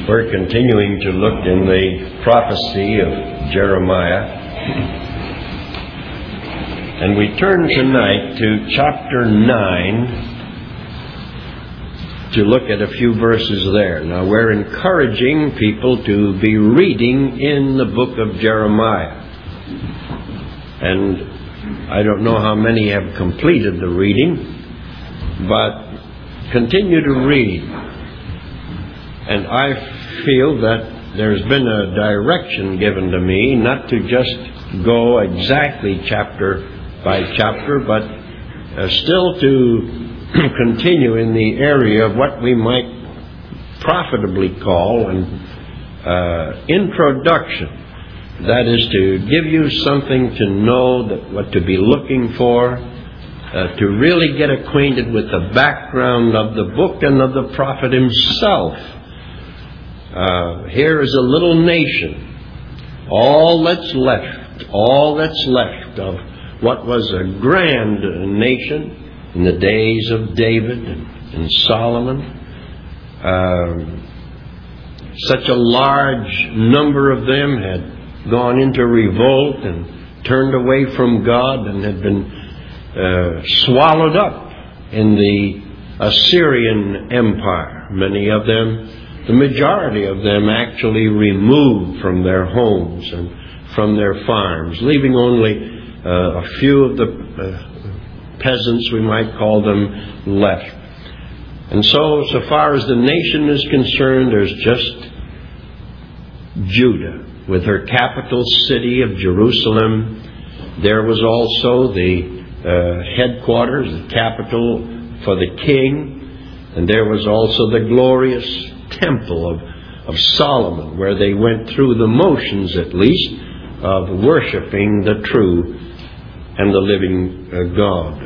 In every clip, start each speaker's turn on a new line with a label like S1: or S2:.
S1: We're continuing to look in the prophecy of Jeremiah. And we turn tonight to chapter 9 to look at a few verses there. Now, we're encouraging people to be reading in the book of Jeremiah. And I don't know how many have completed the reading, but continue to read. And I feel that there's been a direction given to me not to just go exactly chapter by chapter, but still to continue in the area of what we might profitably call an introduction. That is to give you something to know, that what to be looking for, to really get acquainted with the background of the book and of the prophet himself. Here is a little nation. All that's left of what was a grand nation in the days of David and Solomon. Such a large number of them had gone into revolt and turned away from God and had been swallowed up in the Assyrian Empire. Many of them, the majority of them, actually removed from their homes and from their farms, leaving only a few of the peasants, we might call them, left. And so far as the nation is concerned, there's just Judah, with her capital city of Jerusalem. There was also the headquarters, the capital for the king, and there was also the glorious temple of Solomon, where they went through the motions, at least, of worshiping the true and the living God.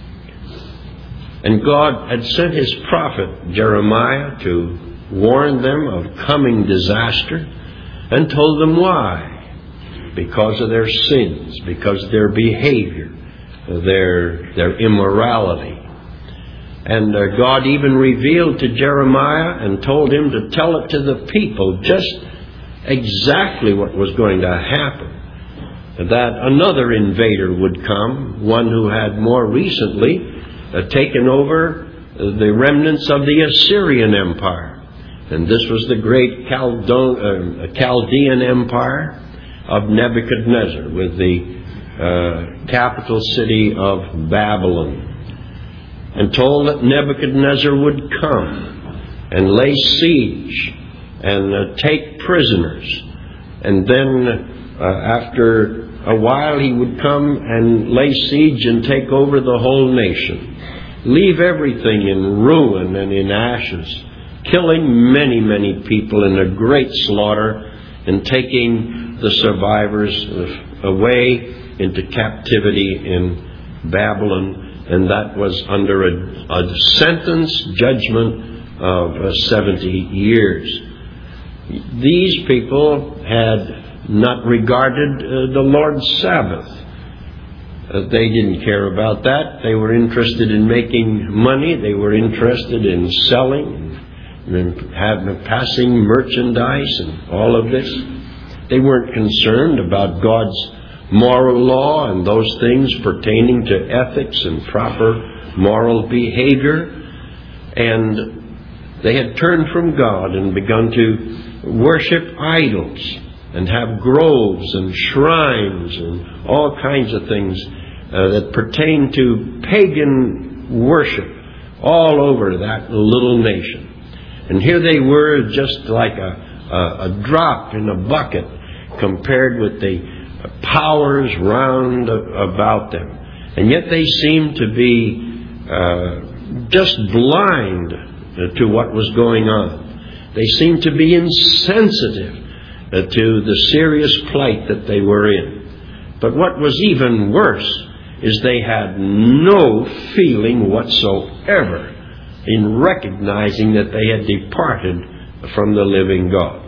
S1: And God had sent His prophet Jeremiah to warn them of coming disaster, and told them why. Because of their sins, because of their behavior, their immorality. And God even revealed to Jeremiah and told him to tell it to the people just exactly what was going to happen. That another invader would come, one who had more recently taken over the remnants of the Assyrian Empire. And this was the great Chaldean Empire of Nebuchadnezzar, with the capital city of Babylon. And told that Nebuchadnezzar would come and lay siege and take prisoners. And then after a while he would come and lay siege and take over the whole nation. Leave everything in ruin and in ashes. Killing many, many people in a great slaughter, and taking the survivors away into captivity in Babylon. And that was under a sentence, judgment of 70 years. These people had not regarded the Lord's Sabbath. They didn't care about that. They were interested in making money. They were interested in selling and passing merchandise and all of this. They weren't concerned about God's moral law and those things pertaining to ethics and proper moral behavior. And they had turned from God and begun to worship idols and have groves and shrines and all kinds of things that pertain to pagan worship all over that little nation. And here they were, just like a drop in a bucket compared with the powers round about them. And yet they seemed to be just blind to what was going on. They seemed to be insensitive to the serious plight that they were in. But what was even worse is they had no feeling whatsoever in recognizing that they had departed from the living God.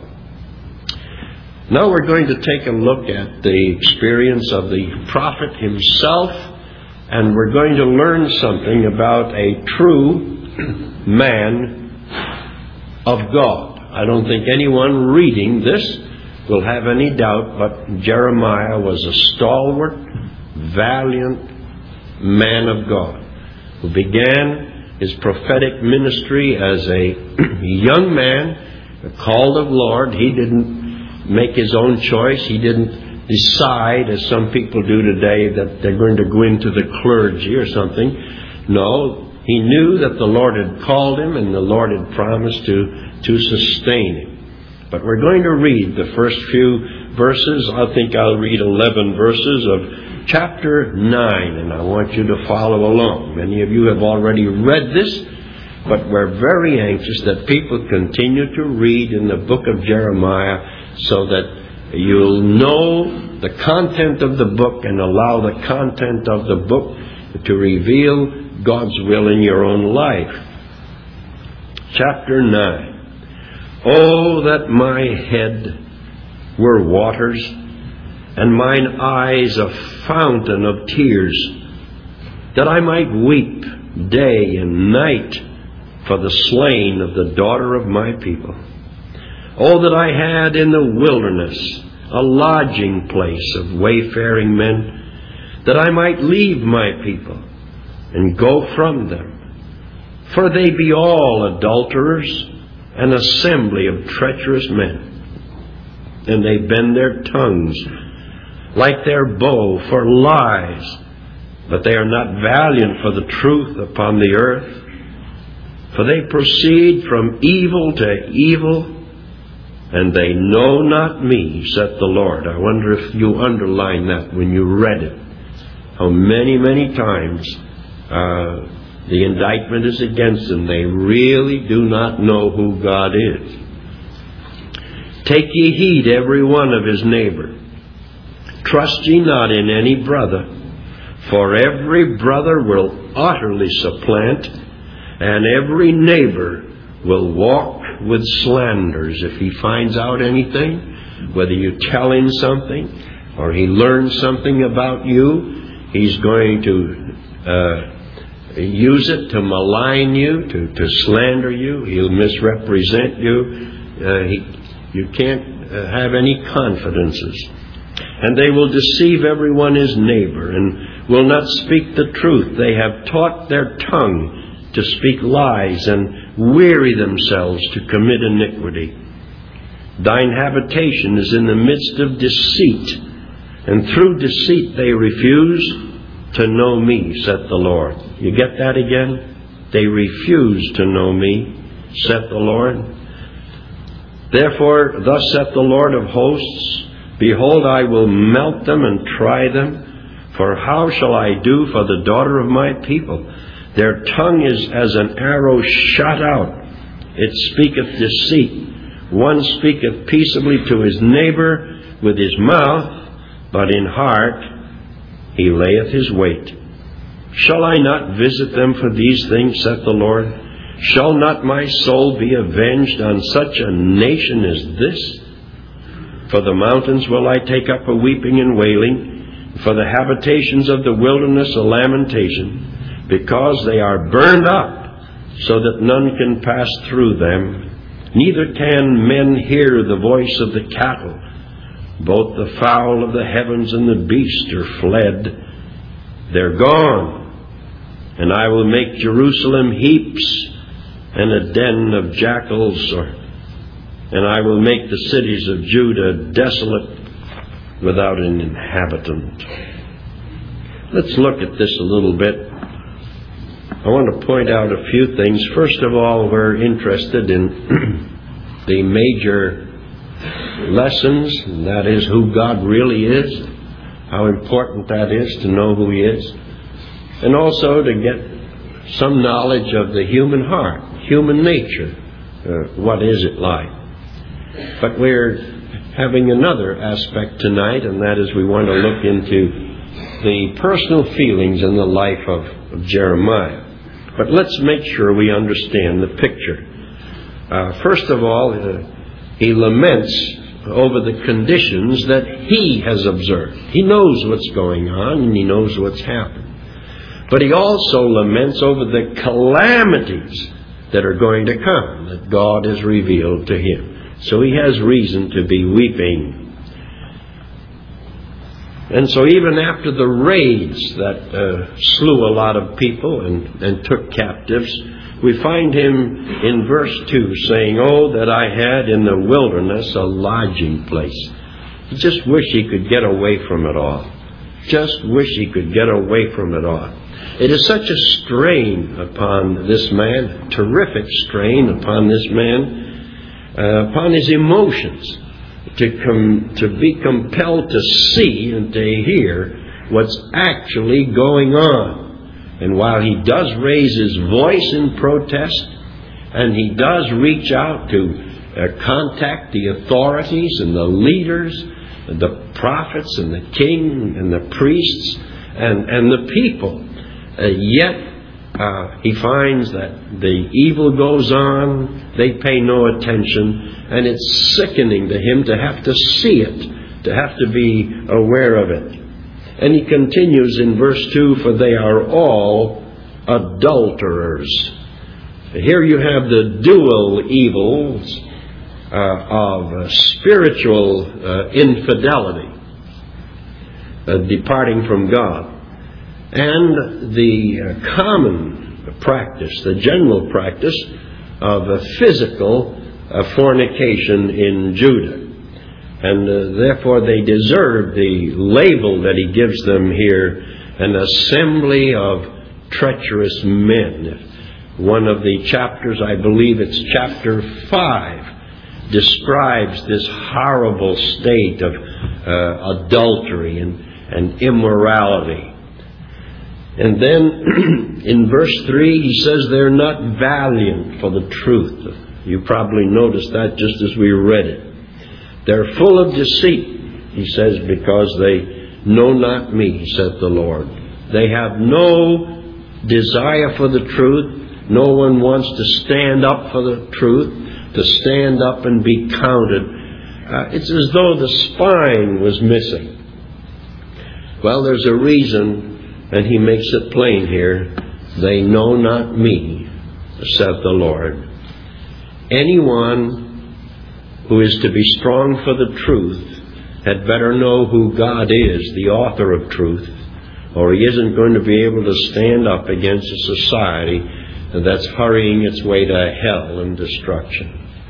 S1: Now we're going to take a look at the experience of the prophet himself, and we're going to learn something about a true man of God. I don't think anyone reading this will have any doubt, but Jeremiah was a stalwart, valiant man of God who began his prophetic ministry as a young man, called of Lord. He didn't make his own choice. He didn't decide, as some people do today, that they're going to go into the clergy or something. No, he knew that the Lord had called him and the Lord had promised to sustain him. But we're going to read the first few verses. I think I'll read 11 verses of chapter 9, and I want you to follow along. Many of you have already read this, but we're very anxious that people continue to read in the book of Jeremiah so that you'll know the content of the book and allow the content of the book to reveal God's will in your own life. Chapter 9. Oh, that my head were waters, and mine eyes a fountain of tears, that I might weep day and night for the slain of the daughter of my people. Oh, that I had in the wilderness a lodging place of wayfaring men, that I might leave my people and go from them. For they be all adulterers, an assembly of treacherous men, and they bend their tongues like their bow for lies, but they are not valiant for the truth upon the earth. For they proceed from evil to evil, and they know not me, saith the Lord. I wonder if you underlined that when you read it. How many times the indictment is against them. They really do not know who God is. Take ye heed every one of his neighbor. Trust ye not in any brother, for every brother will utterly supplant, and every neighbor will walk with slanders. If he finds out anything, whether you tell him something or he learns something about you, he's going to use it to malign you, to slander you. He'll misrepresent you. You can't have any confidences. And they will deceive everyone his neighbor, and will not speak the truth. They have taught their tongue to speak lies, and weary themselves to commit iniquity. Thine habitation is in the midst of deceit, and through deceit they refuse to know me, saith the Lord. You get that again? They refuse to know me, saith the Lord. Therefore, thus saith the Lord of hosts, behold, I will melt them and try them. For how shall I do for the daughter of my people? Their tongue is as an arrow shot out. It speaketh deceit. One speaketh peaceably to his neighbor with his mouth, but in heart he layeth his wait. Shall I not visit them for these things, saith the Lord? Shall not my soul be avenged on such a nation as this? For the mountains will I take up a weeping and wailing, for the habitations of the wilderness a lamentation, because they are burned up, so that none can pass through them. Neither can men hear the voice of the cattle. Both the fowl of the heavens and the beast are fled. They're gone. And I will make Jerusalem heaps and a den of jackals, and I will make the cities of Judah desolate without an inhabitant. Let's look at this a little bit. I want to point out a few things. First of all, we're interested in the major lessons, and that is who God really is, how important that is to know who He is, and also to get some knowledge of the human heart, human nature. What is it like? But we're having another aspect tonight, and that is we want to look into the personal feelings in the life of Jeremiah. But let's make sure we understand the picture. First of all, he laments over the conditions that he has observed. He knows what's going on, and he knows what's happened. But he also laments over the calamities that are going to come, that God has revealed to him. So he has reason to be weeping. And so even after the raids that slew a lot of people and took captives, we find him in verse 2 saying, "Oh, that I had in the wilderness a lodging place." He just wished he could get away from it all. Just wish he could get away from it all. It is such a strain upon this man, a terrific strain upon this man, upon his emotions, to be compelled to see and to hear what's actually going on. And while he does raise his voice in protest, and he does reach out to contact the authorities and the leaders, the prophets and the king and the priests and the people, yet he finds that the evil goes on, they pay no attention, and it's sickening to him to have to see it, to have to be aware of it. And he continues in verse 2, "For they are all adulterers." Here you have the dual evils of spiritual infidelity, departing from God, and the common practice, the general practice of physical fornication in Judah. And therefore they deserve the label that he gives them here, an assembly of treacherous men. One of the chapters, I believe it's chapter 5, describes this horrible state of adultery and immorality. And then in verse 3 he says they're not valiant for the truth. You probably noticed that just as we read it. They're full of deceit, he says, because they know not me, saith the Lord. They have no desire for the truth. No one wants to stand up for the truth, to stand up and be counted. It's as though the spine was missing. Well, there's a reason, and he makes it plain here. They know not me, saith the Lord. Anyone who is to be strong for the truth had better know who God is, the author of truth, or he isn't going to be able to stand up against a society that's hurrying its way to hell and destruction.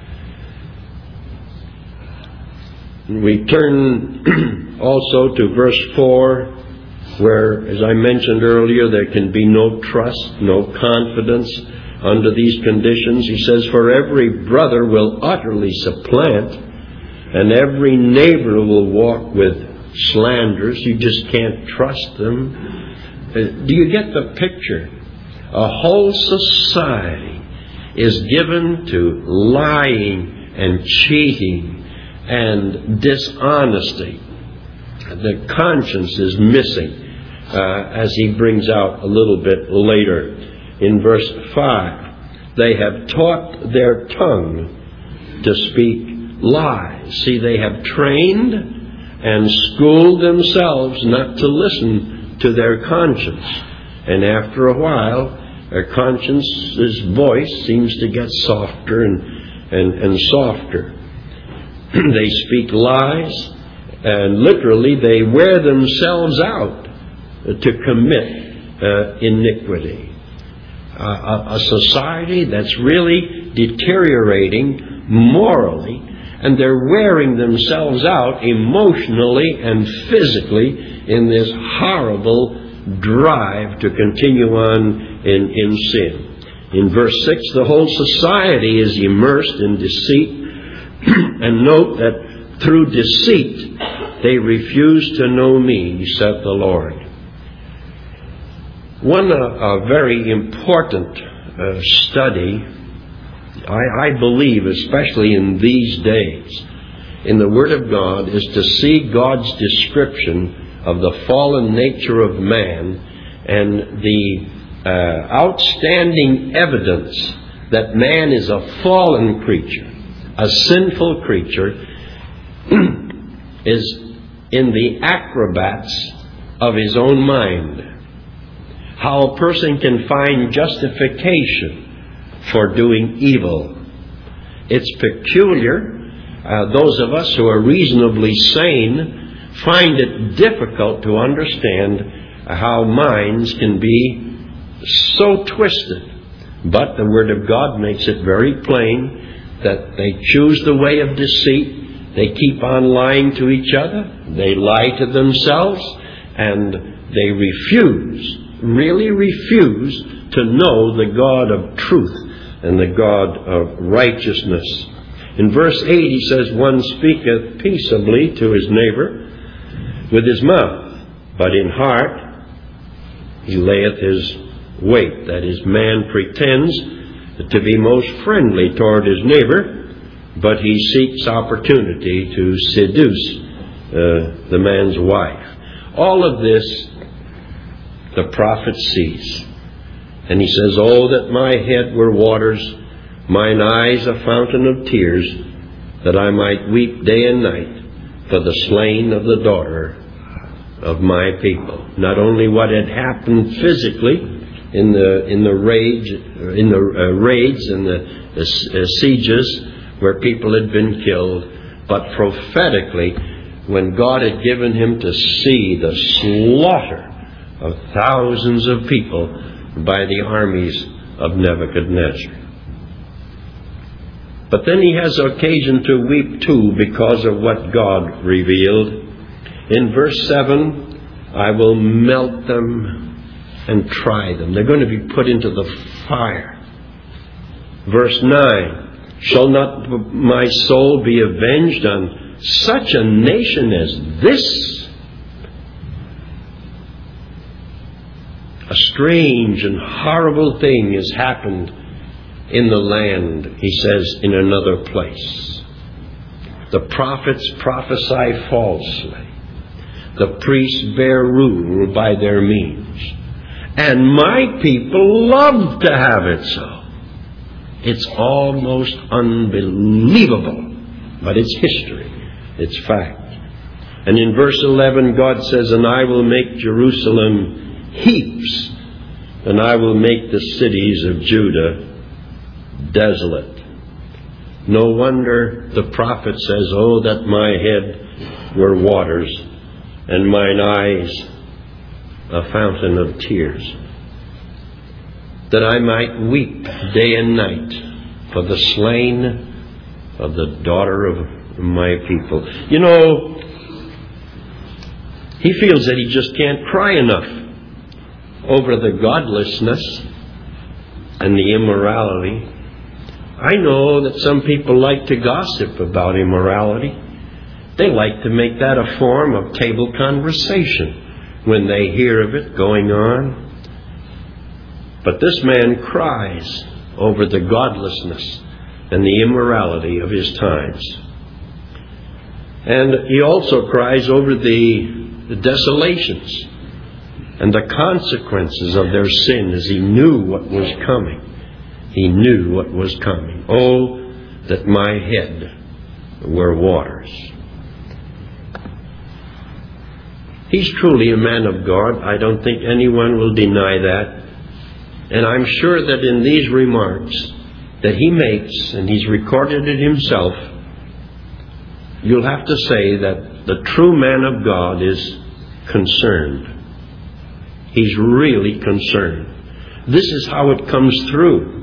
S1: We turn also to verse 4, where, as I mentioned earlier, there can be no trust, no confidence under these conditions. He says, "For every brother will utterly supplant, and every neighbor will walk with slanders." You just can't trust them. Do you get the picture? A whole society is given to lying and cheating and dishonesty. The conscience is missing, as he brings out a little bit later. In verse 5, they have taught their tongue to speak lies. See, they have trained and schooled themselves not to listen to their conscience. And after a while, their conscience's voice seems to get softer and softer. They speak lies, and literally they wear themselves out to commit iniquity. A society that's really deteriorating morally, and they're wearing themselves out emotionally and physically in this horrible drive to continue on in sin. In verse 6, the whole society is immersed in deceit, and note that through deceit they refuse to know me, saith the Lord. One very important study, I believe, especially in these days, in the Word of God, is to see God's description of the fallen nature of man and the outstanding evidence that man is a fallen creature, a sinful creature, is in the acrobats of his own mind. How a person can find justification for doing evil. It's peculiar. Those of us who are reasonably sane find it difficult to understand how minds can be so twisted. But the Word of God makes it very plain that they choose the way of deceit. They keep on lying to each other. They lie to themselves. And they really refuse to know the God of truth and the God of righteousness. In verse 8 he says, one speaketh peaceably to his neighbor with his mouth, but in heart he layeth his wait. That is, man pretends to be most friendly toward his neighbor, but he seeks opportunity to seduce the man's wife. All of this the prophet sees. And he says, oh, that my head were waters, mine eyes a fountain of tears, that I might weep day and night for the slain of the daughter of my people. Not only what had happened physically in the raids and the sieges where people had been killed, but prophetically, when God had given him to see the slaughter of thousands of people by the armies of Nebuchadnezzar. But then he has occasion to weep too because of what God revealed. In verse 7, I will melt them and try them. They're going to be put into the fire. Verse 9, shall not my soul be avenged on such a nation as this? A strange and horrible thing has happened in the land, he says in another place. The prophets prophesy falsely. The priests bear rule by their means. And my people love to have it so. It's almost unbelievable, but it's history. It's fact. And in verse 11, God says, and I will make Jerusalem heaps, and I will make the cities of Judah desolate. No wonder the prophet says, oh, that my head were waters, and mine eyes a fountain of tears, that I might weep day and night for the slain of the daughter of my people. You know, he feels that he just can't cry enough over the godlessness and the immorality. I know that some people like to gossip about immorality. They like to make that a form of table conversation when they hear of it going on. But this man cries over the godlessness and the immorality of his times. And he also cries over the desolations and the consequences of their sin, as he knew what was coming. He knew what was coming. Oh, that my head were waters. He's truly a man of God. I don't think anyone will deny that. And I'm sure that in these remarks that he makes, and he's recorded it himself, you'll have to say that the true man of God is concerned. He's really concerned. This is how it comes through.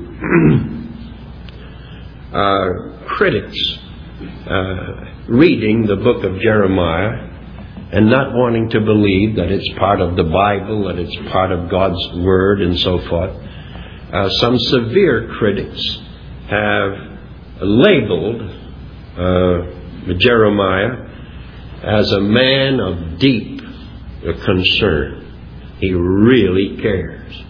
S1: Critics reading the book of Jeremiah and not wanting to believe that it's part of the Bible, that it's part of God's Word and so forth. Some severe critics have labeled Jeremiah as a man of deep concern. He really cares.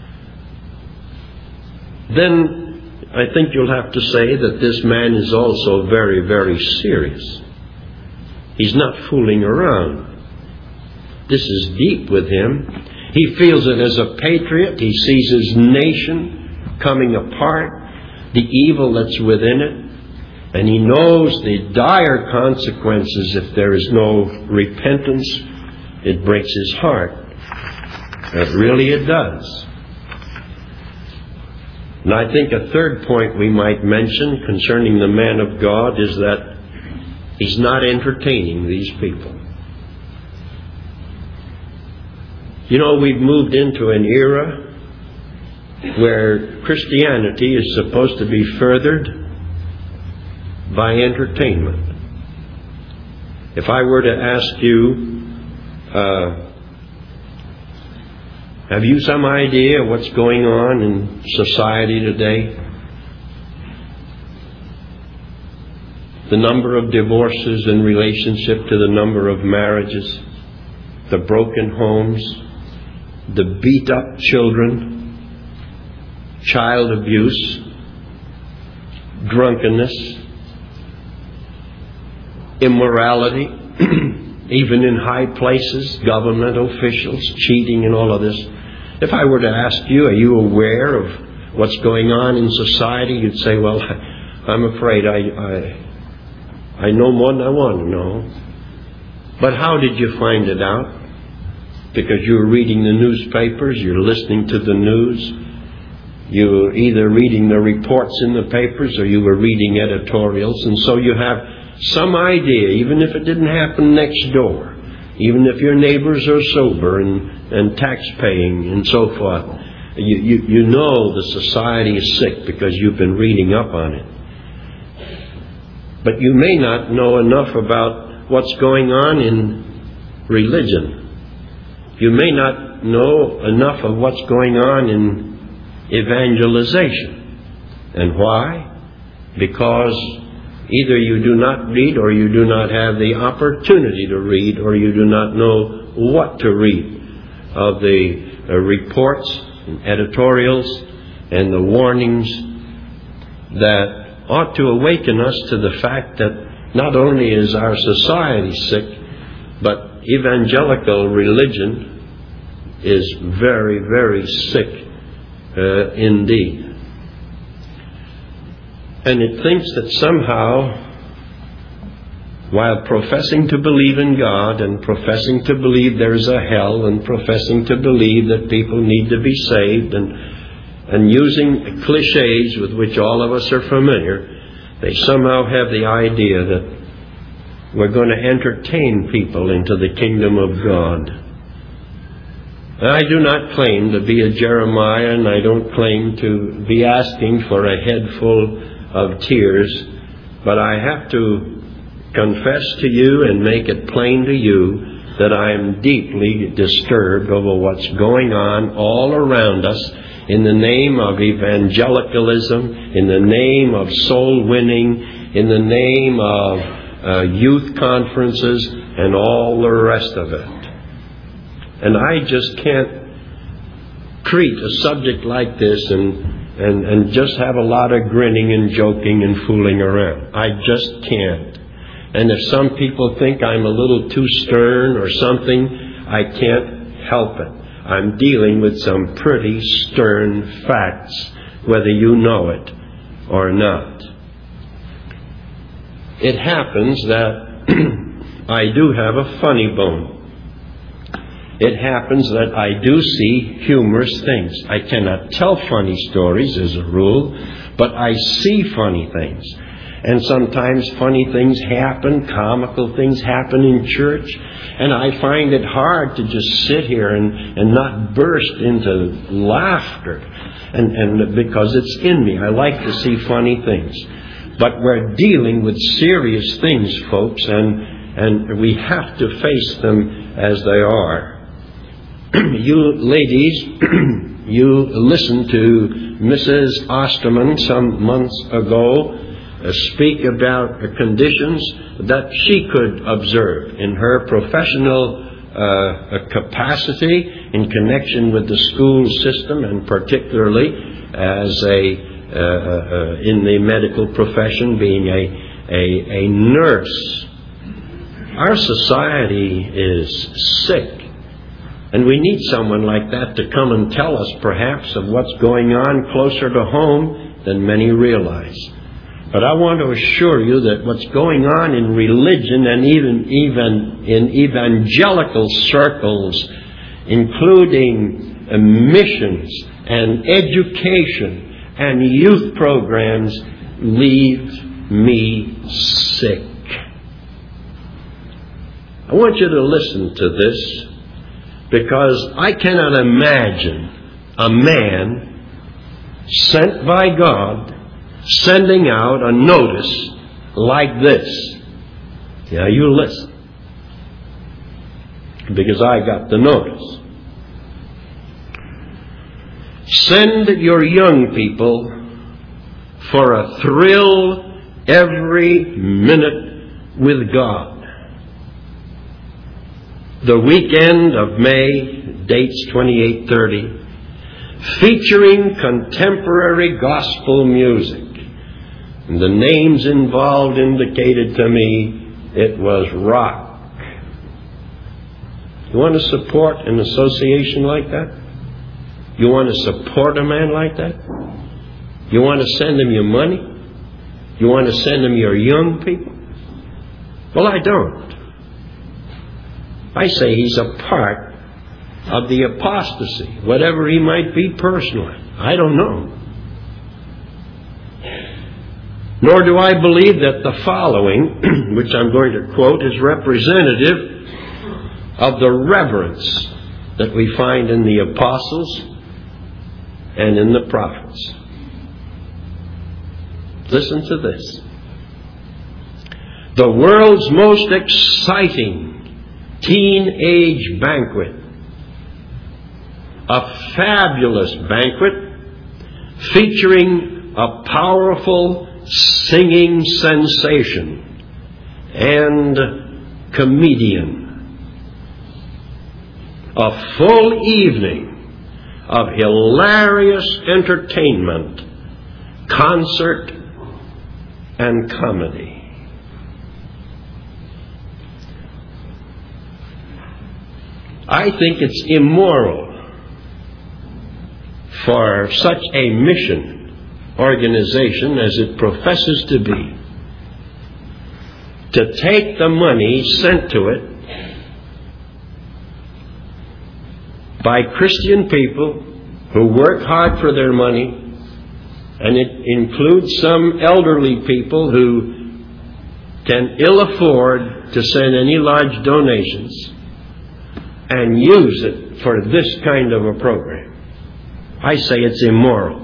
S1: Then I think you'll have to say that this man is also very, very serious. He's not fooling around. This is deep with him. He feels it as a patriot. He sees his nation coming apart, the evil that's within it, and he knows the dire consequences if there is no repentance. It breaks his heart. Really it does. And I think a third point we might mention concerning the man of God is that he's not entertaining these people. You know, we've moved into an era where Christianity is supposed to be furthered by entertainment. If I were to ask you, have you some idea what's going on in society today? The number of divorces in relationship to the number of marriages, the broken homes, the beat-up children, child abuse, drunkenness, immorality, even in high places, government officials, cheating and all of this. If I were to ask you, are you aware of what's going on in society? You'd say, well, I'm afraid I know more than I want to know. But how did you find it out? Because you were reading the newspapers, you're listening to the news, you were either reading the reports in the papers or you were reading editorials, and so you have some idea, even if it didn't happen next door, even if your neighbors are sober and tax-paying and so forth, you know the society is sick because you've been reading up on it. But you may not know enough about what's going on in religion. You may not know enough of what's going on in evangelization. And why? Because either you do not read, or you do not have the opportunity to read, or you do not know what to read of the reports and editorials and the warnings that ought to awaken us to the fact that not only is our society sick, but evangelical religion is very, very sick indeed. And it thinks that somehow, while professing to believe in God and professing to believe there's a hell and professing to believe that people need to be saved and using cliches with which all of us are familiar, they somehow have the idea that we're going to entertain people into the kingdom of God. I do not claim to be a Jeremiah, and I don't claim to be asking for a head full of tears, but I have to confess to you and make it plain to you that I am deeply disturbed over what's going on all around us in the name of evangelicalism, in the name of soul winning, in the name of youth conferences and all the rest of it. And I just can't treat a subject like this and just have a lot of grinning and joking and fooling around. I just can't. And if some people think I'm a little too stern or something, I can't help it. I'm dealing with some pretty stern facts, whether you know it or not. It happens that I do have a funny bone. It happens that I do see humorous things. I cannot tell funny stories as a rule, but I see funny things. And sometimes funny things happen, comical things happen in church, and I find it hard to just sit here and not burst into laughter, and because it's in me. I like to see funny things. But we're dealing with serious things, folks, and we have to face them as they are. You ladies, you listened to Mrs. Osterman some months ago speak about the conditions that she could observe in her professional capacity in connection with the school system, and particularly as in the medical profession, being a nurse. Our society is sick. And we need someone like that to come and tell us perhaps of what's going on closer to home than many realize. But I want to assure you that what's going on in religion and even in evangelical circles, including missions and education and youth programs leave me sick. I want you to listen to this, because I cannot imagine a man sent by God sending out a notice like this. Now you listen, because I got the notice. Send your young people for a thrill every minute with God. The weekend of May, dates 28-30, featuring contemporary gospel music. And the names involved indicated to me it was rock. You want to support an association like that? You want to support a man like that? You want to send him your money? You want to send him your young people? Well, I don't. I say he's a part of the apostasy, whatever he might be personally. I don't know. Nor do I believe that the following, which I'm going to quote, is representative of the reverence that we find in the apostles and in the prophets. Listen to this. The world's most exciting teenage banquet, a fabulous banquet featuring a powerful singing sensation and comedian. A full evening of hilarious entertainment, concert, and comedy. I think it's immoral for such a mission organization as it professes to be to take the money sent to it by Christian people who work hard for their money, and it includes some elderly people who can ill afford to send any large donations, and use it for this kind of a program. I say it's immoral.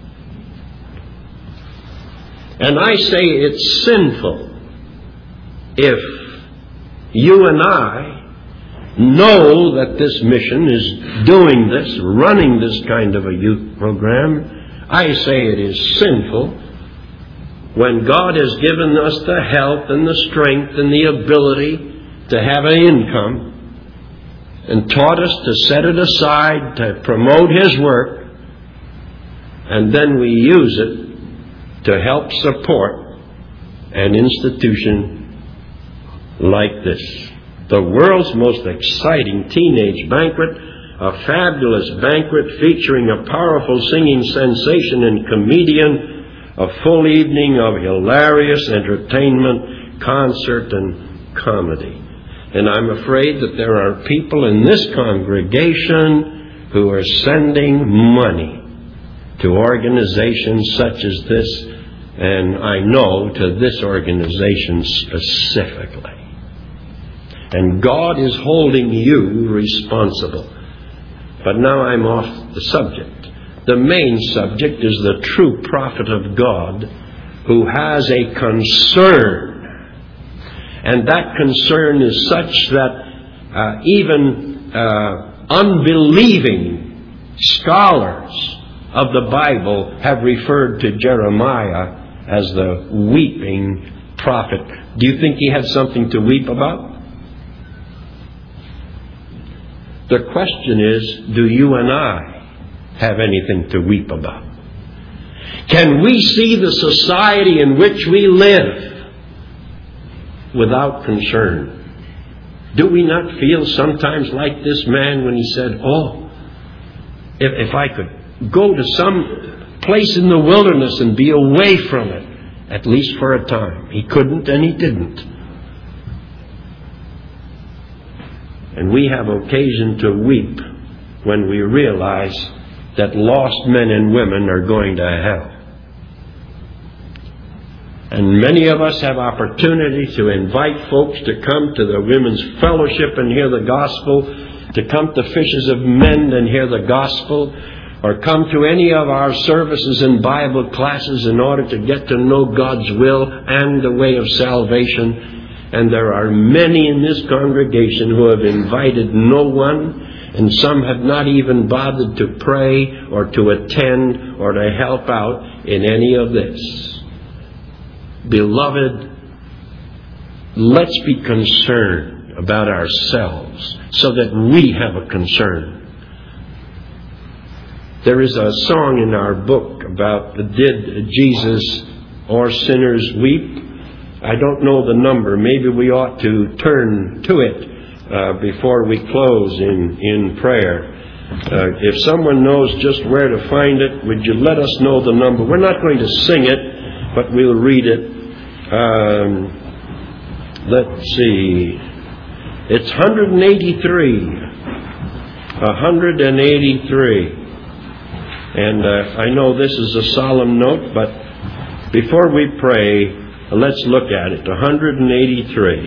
S1: And I say it's sinful if you and I know that this mission is doing this, running this kind of a youth program. I say it is sinful when God has given us the health and the strength and the ability to have an income, and taught us to set it aside to promote His work, and then we use it to help support an institution like this. The world's most exciting teenage banquet, a fabulous banquet featuring a powerful singing sensation and comedian, a full evening of hilarious entertainment, concert, and comedy. And I'm afraid that there are people in this congregation who are sending money to organizations such as this, and I know to this organization specifically. And God is holding you responsible. But now I'm off the subject. The main subject is the true prophet of God who has a concern. And that concern is such that even unbelieving scholars of the Bible have referred to Jeremiah as the weeping prophet. Do you think he had something to weep about? The question is, do you and I have anything to weep about? Can we see the society in which we live without concern? Do we not feel sometimes like this man when he said, if I could go to some place in the wilderness and be away from it, at least for a time. He couldn't and he didn't. And we have occasion to weep when we realize that lost men and women are going to hell. And many of us have opportunity to invite folks to come to the women's fellowship and hear the gospel, to come to Fishes of Men and hear the gospel, or come to any of our services and Bible classes in order to get to know God's will and the way of salvation. And there are many in this congregation who have invited no one, and some have not even bothered to pray or to attend or to help out in any of this. Beloved, let's be concerned about ourselves so that we have a concern. There is a song in our book about did Jesus or sinners weep? I don't know the number. Maybe we ought to turn to it before we close in prayer. If someone knows just where to find it, would you let us know the number? We're not going to sing it, but we'll read it. Let's see. It's 183. 183. And I know this is a solemn note, but before we pray, let's look at it. 183.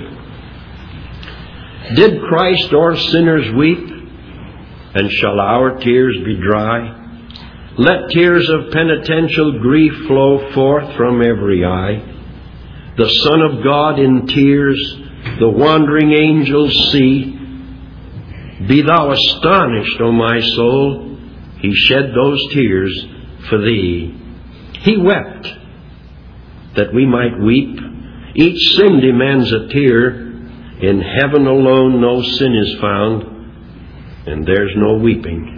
S1: Did Christ or sinners weep? And shall our tears be dry? Let tears of penitential grief flow forth from every eye. The Son of God in tears, the wandering angels see. Be thou astonished, O my soul. He shed those tears for thee. He wept that we might weep. Each sin demands a tear. In heaven alone no sin is found, and there's no weeping.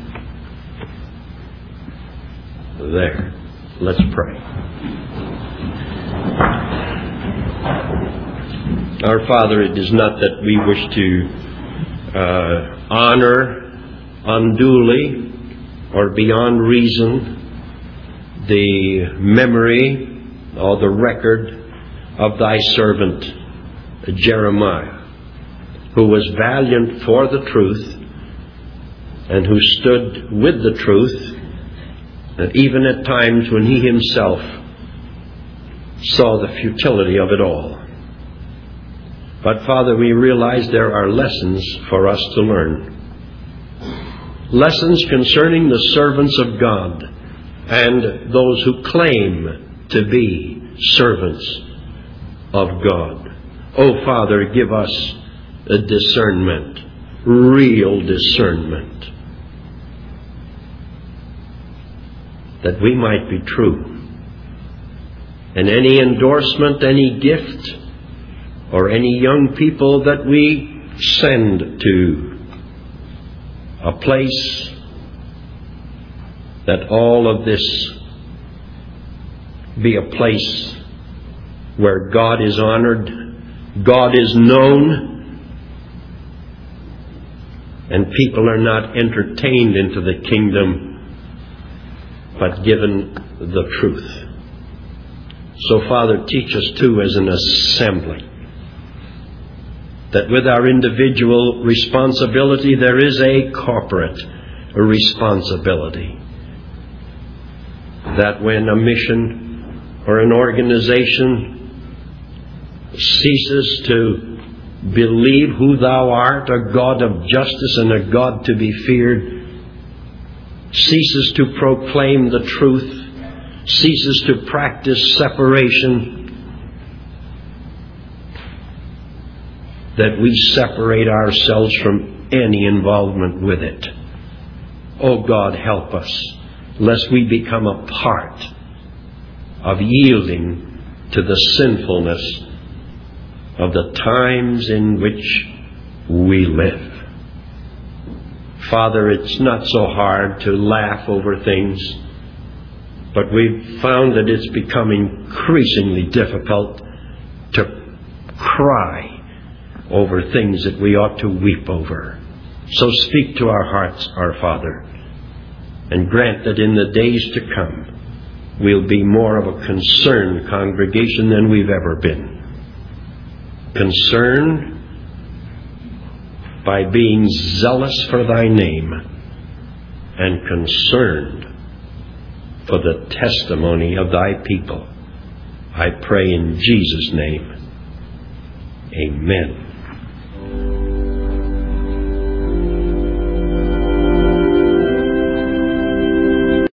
S1: There. Let's pray. Our Father, it is not that we wish to honor unduly or beyond reason the memory or the record of thy servant Jeremiah, who was valiant for the truth and who stood with the truth, even at times when he himself saw the futility of it all. But Father, we realize there are lessons for us to learn. Lessons concerning the servants of God and those who claim to be servants of God. Oh, Father, give us a discernment, real discernment, that we might be true. And any endorsement, any gift, or any young people that we send to a place, that all of this be a place where God is honored, God is known, and people are not entertained into the kingdom, but given the truth. So, Father, teach us too as an assembly that with our individual responsibility, there is a corporate responsibility. That when a mission or an organization ceases to believe who thou art, a God of justice and a God to be feared, ceases to proclaim the truth, ceases to practice separation, that we separate ourselves from any involvement with it. Oh God, help us, lest we become a part of yielding to the sinfulness of the times in which we live. Father, it's not so hard to laugh over things, but we've found that it's becoming increasingly difficult to cry over things that we ought to weep over. So speak to our hearts, our Father, and grant that in the days to come we'll be more of a concerned congregation than we've ever been. Concerned by being zealous for thy name and concerned for the testimony of thy people. I pray in Jesus' name. Amen.